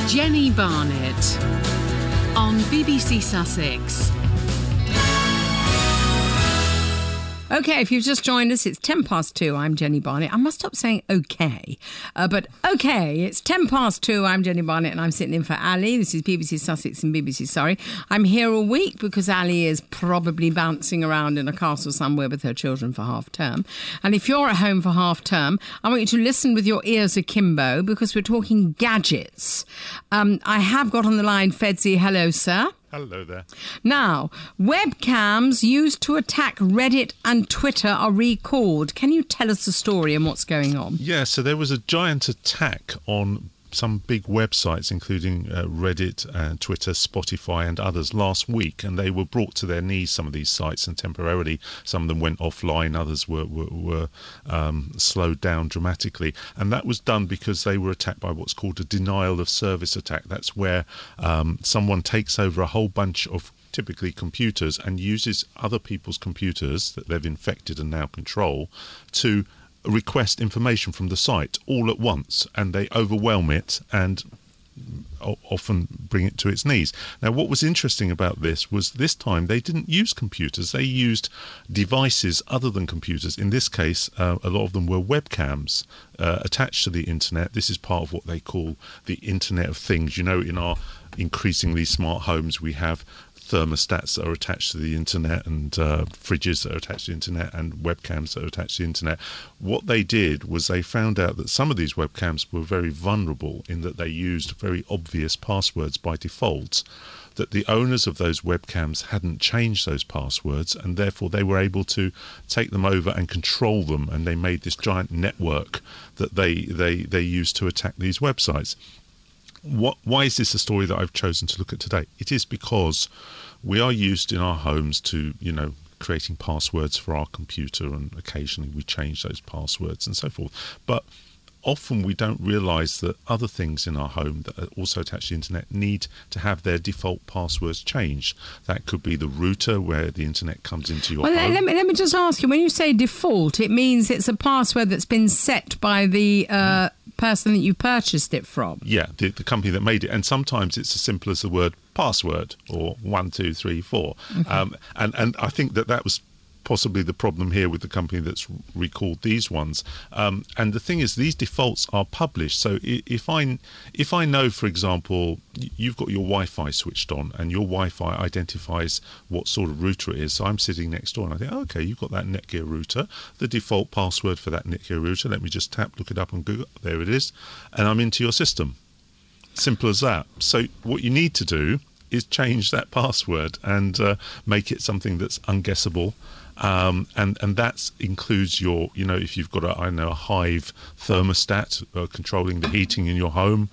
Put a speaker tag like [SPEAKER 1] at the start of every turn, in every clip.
[SPEAKER 1] Jenny Barnett on BBC Sussex.
[SPEAKER 2] OK, if you've just joined us, it's 2:10. I'm Jenny Barnett. I must stop saying OK. But OK, it's 2:10. I'm Jenny Barnett and I'm sitting in for Ali. This is BBC Sussex and BBC Surrey. I'm here all week because Ali is probably bouncing around in a castle somewhere with her children for half term. And if you're at home for half term, I want you to listen with your ears akimbo because we're talking gadgets. I have got on the line Fedzi. Hello, sir.
[SPEAKER 3] Hello there.
[SPEAKER 2] Now, webcams used to attack Reddit and Twitter are recalled. Can you tell us the story and what's going on?
[SPEAKER 3] Yeah, so there was a giant attack on some big websites, including Reddit, Twitter, Spotify and others last week, and they were brought to their knees, some of these sites, and temporarily some of them went offline, others were slowed down dramatically. And that was done because they were attacked by what's called a denial of service attack. That's where someone takes over a whole bunch of typically computers and uses other people's computers that they've infected and now control to request information from the site all at once, and they overwhelm it and often bring it to its knees. Now, what was interesting about this was this time they didn't use computers, they used devices other than computers. In this case, a lot of them were webcams attached to the internet. This is part of what they call the Internet of Things. You know, in our increasingly smart homes we have thermostats that are attached to the internet and fridges that are attached to the internet and webcams that are attached to the internet. What they did was they found out that some of these webcams were very vulnerable in that they used very obvious passwords by default, that the owners of those webcams hadn't changed those passwords, and therefore they were able to take them over and control them, and they made this giant network that they used to attack these websites. Why is this a story that I've chosen to look at today? It is because we are used in our homes to, creating passwords for our computer, and occasionally we change those passwords and so forth. But often we don't realise that other things in our home that are also attached to the internet need to have their default passwords changed. That could be the router where the internet comes into your home.
[SPEAKER 2] Let me just ask you, when you say default, it means it's a password that's been set by the person that you purchased it from.
[SPEAKER 3] Yeah, the company that made it. And sometimes it's as simple as the word password or 1, 2, 3, 4. Okay. And I think that was possibly the problem here with the company that's recalled these ones. And the thing is, these defaults are published. So if I know, for example, you've got your Wi-Fi switched on and your Wi-Fi identifies what sort of router it is. So I'm sitting next door and I think, okay, you've got that Netgear router. The default password for that Netgear router, let me just look it up on Google. There it is. And I'm into your system. Simple as that. So what you need to do is change that password and make it something that's unguessable. And that includes your, if you've got a Hive thermostat controlling the heating in your home,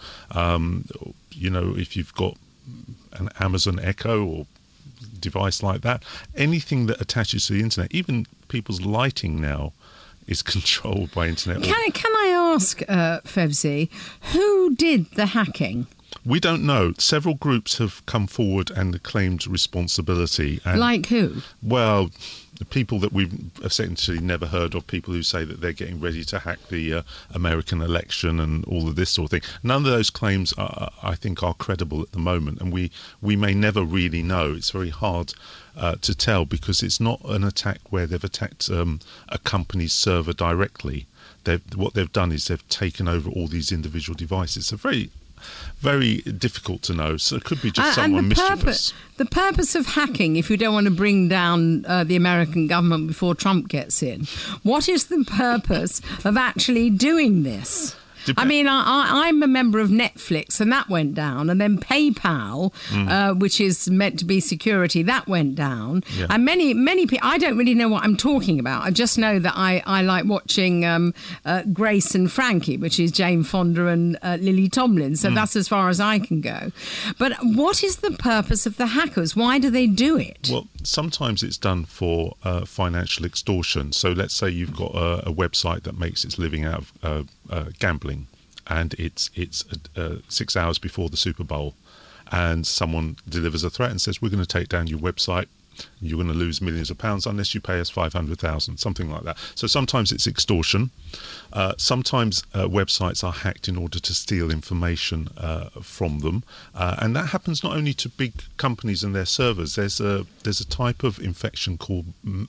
[SPEAKER 3] if you've got an Amazon Echo or device like that, anything that attaches to the internet, even people's lighting now is controlled by internet.
[SPEAKER 2] Can I ask, Fevzi, who did the hacking?
[SPEAKER 3] We don't know. Several groups have come forward and claimed responsibility. And,
[SPEAKER 2] like who?
[SPEAKER 3] Well, the people that we've essentially never heard of, people who say that they're getting ready to hack the American election and all of this sort of thing. None of those claims, I think, are credible at the moment, and we may never really know. It's very hard to tell because it's not an attack where they've attacked a company's server directly. What they've done is they've taken over all these individual devices. So very difficult to know. So it could be just someone mischievous.
[SPEAKER 2] The purpose of hacking, if you don't want to bring down the American government before Trump gets in, what is the purpose of actually doing this? I mean, I'm a member of Netflix, and that went down. And then PayPal, which is meant to be security, that went down. Yeah. And many people, I don't really know what I'm talking about. I just know that I like watching Grace and Frankie, which is Jane Fonda and Lily Tomlin. So that's as far as I can go. But what is the purpose of the hackers? Why do they do it?
[SPEAKER 3] Well, sometimes it's done for financial extortion. So let's say you've got a website that makes its living out of gambling, and it's 6 hours before the Super Bowl, and someone delivers a threat and says, we're going to take down your website you're going to lose millions of pounds unless you pay us 500,000, something like that. So sometimes it's extortion. Sometimes websites are hacked in order to steal information from them, and that happens not only to big companies and their servers. There's a type of infection called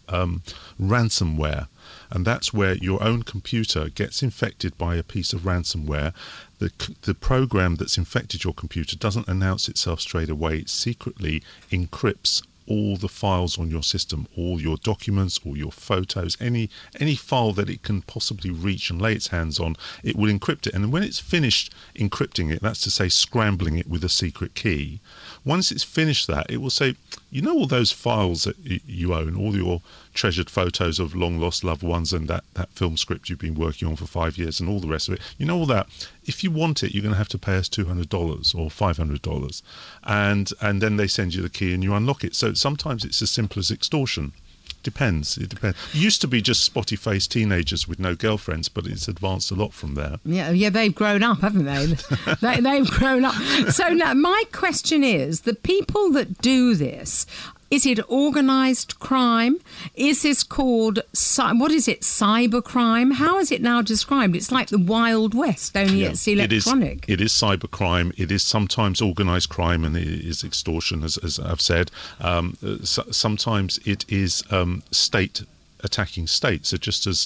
[SPEAKER 3] ransomware, and that's where your own computer gets infected by a piece of ransomware. The program that's infected your computer doesn't announce itself straight away. It secretly encrypts all the files on your system, all your documents, all your photos, any file that it can possibly reach and lay its hands on, it will encrypt it. And when it's finished encrypting it, that's to say scrambling it with a secret key, once it's finished that, it will say, you know, all those files that you own, all your treasured photos of long lost loved ones and that film script you've been working on for 5 years and all the rest of it, you know all that, if you want it, you're going to have to pay us $200 or $500, and then they send you the key and you unlock it. So sometimes it's as simple as extortion. It depends. It used to be just spotty-faced teenagers with no girlfriends, but it's advanced a lot from there.
[SPEAKER 2] Yeah, they've grown up, haven't they? They've grown up. So now my question is, the people that do this, is it organised crime? Is this called, what is it, cybercrime? How is it now described? It's like the Wild West, only it's electronic.
[SPEAKER 3] It is cybercrime. It is sometimes organised crime, and it is extortion, as I've said. Sometimes it is state attacking state. So just as,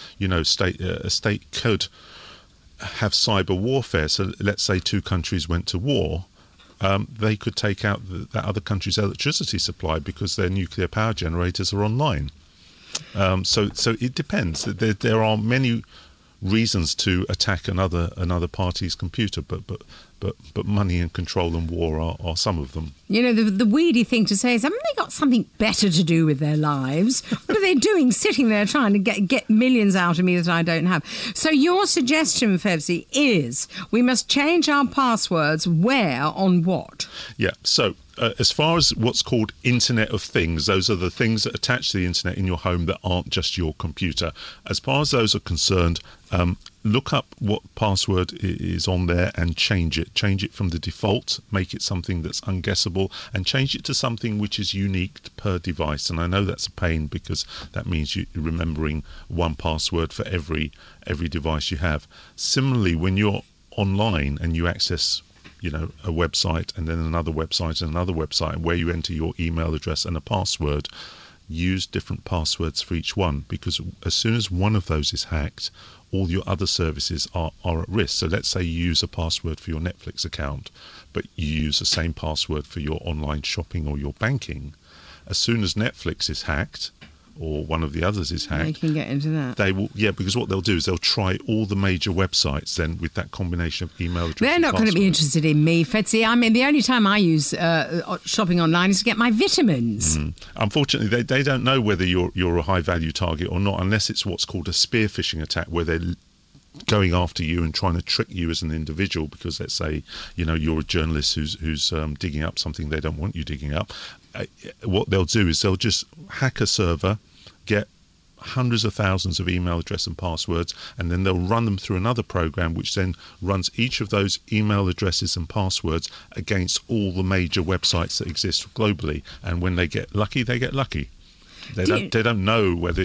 [SPEAKER 3] a state could have cyber warfare. So let's say two countries went to war. They could take out that other country's electricity supply because their nuclear power generators are online. So it depends. There are many reasons to attack another party's computer, but money and control and war are some of them.
[SPEAKER 2] You know, the weedy thing to say is, haven't they got something better to do with their lives? What are they doing sitting there trying to get millions out of me that I don't have? So your suggestion, Fevzi, is we must change our passwords where, on what?
[SPEAKER 3] Yeah, so as far as what's called Internet of Things, those are the things that attach to the internet in your home that aren't just your computer. As far as those are concerned, look up what password is on there and change it. Change it from the default, make it something that's unguessable, and change it to something which is unique per device. And I know that's a pain because that means you're remembering one password for every device you have. Similarly, when you're online and you access a website and then another website and another website where you enter your email address and a password, use different passwords for each one, because as soon as one of those is hacked, all your other services are at risk. So let's say you use a password for your Netflix account, but you use the same password for your online shopping or your banking. As soon as Netflix is hacked, or one of the others is hacked,
[SPEAKER 2] they can get into that.
[SPEAKER 3] They will, because what they'll do is they'll try all the major websites then with that combination of email address.
[SPEAKER 2] They're not going to be interested in me, Fetzi. I mean, the only time I use shopping online is to get my vitamins.
[SPEAKER 3] Unfortunately, they don't know whether you're a high value target or not, unless it's what's called a spear phishing attack, where they're going after you and trying to trick you as an individual because, let's say, you're a journalist who's digging up something they don't want you digging up. What they'll do is they'll just hack a server, get hundreds of thousands of email address and passwords, and then they'll run them through another program which then runs each of those email addresses and passwords against all the major websites that exist globally. And when they get lucky, they get lucky. They don't know whether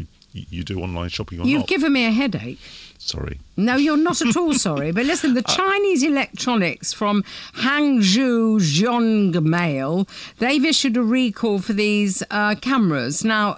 [SPEAKER 3] you do online shopping or not.
[SPEAKER 2] You've given me a headache.
[SPEAKER 3] Sorry.
[SPEAKER 2] No, you're not at all sorry. But listen, the Chinese electronics from Hangzhou Zhongmail, they've issued a recall for these cameras. Now,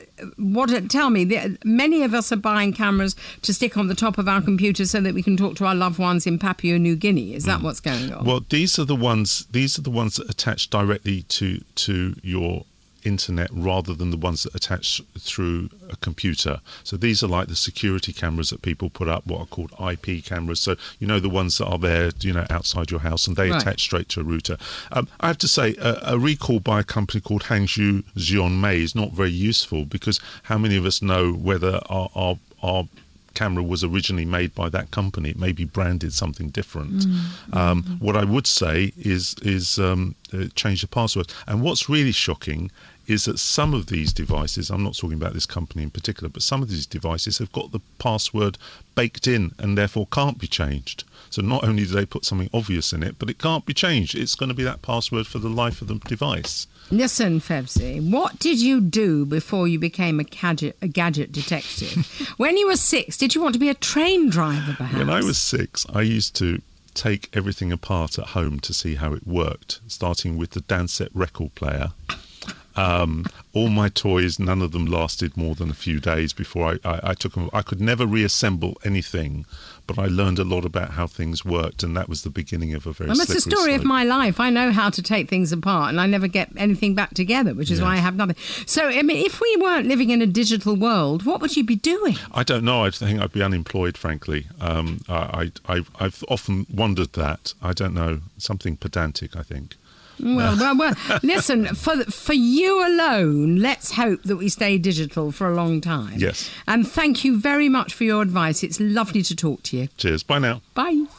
[SPEAKER 2] tell me, many of us are buying cameras to stick on the top of our computers so that we can talk to our loved ones in Papua New Guinea. Is that what's going on?
[SPEAKER 3] Well, these are the ones that attach directly to your internet rather than the ones that attach through a computer. So these are like the security cameras that people put up, what are called IP cameras. So the ones that are there outside your house, and they attach straight to a router. I have to say a recall by a company called Hangzhou Zhongmei is not very useful, because how many of us know whether our camera was originally made by that company? It may be branded something different. What I would say is change the password. And what's really shocking is that some of these devices, I'm not talking about this company in particular, but some of these devices have got the password baked in and therefore can't be changed. So not only do they put something obvious in it, but it can't be changed. It's going to be that password for the life of the device.
[SPEAKER 2] Listen, Fevzi, what did you do before you became a gadget detective? When you were 6, did you want to be a train driver, perhaps?
[SPEAKER 3] When I was 6, I used to take everything apart at home to see how it worked, starting with the Dansette record player. All my toys, none of them lasted more than a few days before I took them. I could never reassemble anything, but I learned a lot about how things worked, and that was the beginning of a very slippery slope.
[SPEAKER 2] That's the story of my life. I know how to take things apart, and I never get anything back together, which is why I have nothing. So, I mean, if we weren't living in a digital world, what would you be doing?
[SPEAKER 3] I don't know. I think I'd be unemployed, frankly. I've often wondered that. I don't know. Something pedantic, I think.
[SPEAKER 2] Well, listen, for you alone, let's hope that we stay digital for a long time.
[SPEAKER 3] Yes.
[SPEAKER 2] And thank you very much for your advice. It's lovely to talk to you.
[SPEAKER 3] Cheers. Bye now.
[SPEAKER 2] Bye.